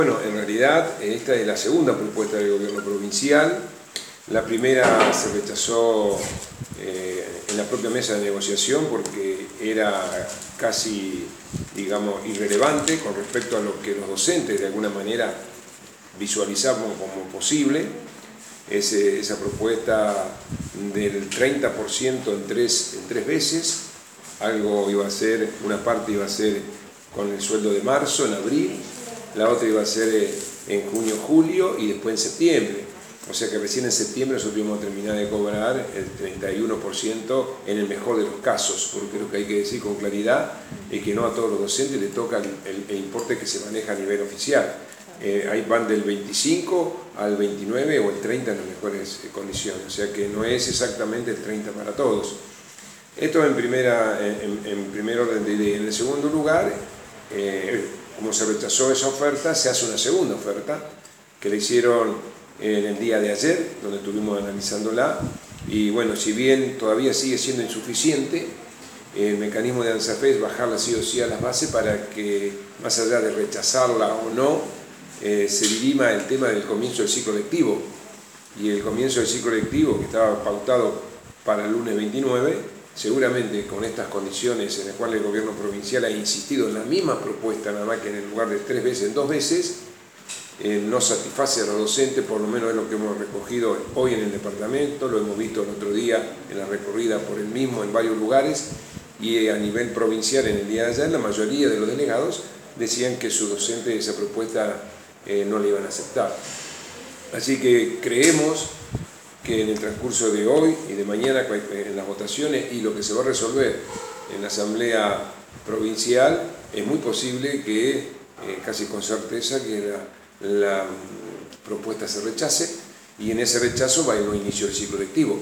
Bueno, en realidad esta es la segunda propuesta del gobierno provincial. La primera se rechazó en la propia mesa de negociación porque era casi, digamos, irrelevante con respecto a lo que los docentes de alguna manera visualizamos como posible. Esa propuesta del 30% en tres veces, algo iba a ser, una parte iba a ser con el sueldo de marzo, en abril, la otra iba a ser en junio, julio y después en septiembre. O sea que recién en septiembre nosotros íbamos a terminar de cobrar el 31% en el mejor de los casos, porque lo que hay que decir con claridad es que no a todos los docentes les toca el importe que se maneja a nivel oficial. Ahí van del 25 al 29 o el 30 en las mejores condiciones, o sea que no es exactamente el 30 para todos. Esto en primer orden de idea. En el segundo lugar, como se rechazó esa oferta, se hace una segunda oferta que le hicieron en el día de ayer, donde estuvimos analizándola, y bueno, si bien todavía sigue siendo insuficiente, el mecanismo de ANSAFE es bajarla sí o sí a las bases para que, más allá de rechazarla o no, se dirima el tema del comienzo del ciclo lectivo. Y el comienzo del ciclo lectivo, que estaba pautado para el lunes 29, seguramente con estas condiciones en las cuales el gobierno provincial ha insistido en la misma propuesta, nada más que en lugar de 3 veces, en 2 veces, no satisface a los docentes, por lo menos es lo que hemos recogido hoy en el departamento, lo hemos visto el otro día en la recorrida por el mismo en varios lugares, y a nivel provincial en el día de ayer la mayoría de los delegados decían que su docente esa propuesta no le iban a aceptar. Así que creemos que en el transcurso de hoy y de mañana en las votaciones y lo que se va a resolver en la asamblea provincial, es muy posible que, casi con certeza, que la propuesta se rechace, y en ese rechazo va a ir un inicio del ciclo lectivo.